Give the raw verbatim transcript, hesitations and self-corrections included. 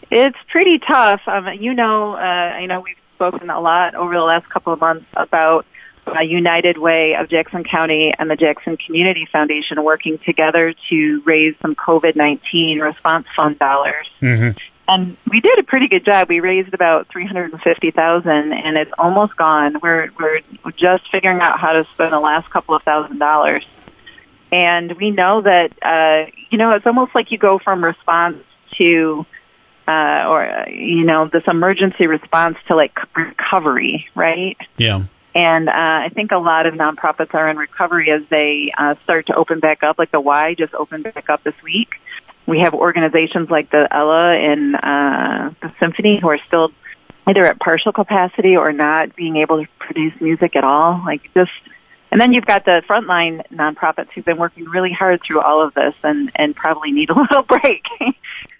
It's pretty tough. Um, you know, uh, I know we've spoken a lot over the last couple of months about uh, United Way of Jackson County and the Jackson Community Foundation working together to raise some COVID nineteen response fund dollars. Mm-hmm. And we did a pretty good job. We raised about three hundred fifty thousand dollars, and it's almost gone. We're we're just figuring out how to spend the last couple of thousand dollars. And we know that, uh, you know, it's almost like you go from response to, uh, or, you know, this emergency response to, like, recovery, right? Yeah. And uh, I think a lot of nonprofits are in recovery as they uh, start to open back up, like the Y just opened back up this week. We have organizations like the Ella and uh, the Symphony who are still either at partial capacity or not being able to produce music at all. Like just, and then you've got the frontline nonprofits who've been working really hard through all of this and, and probably need a little break.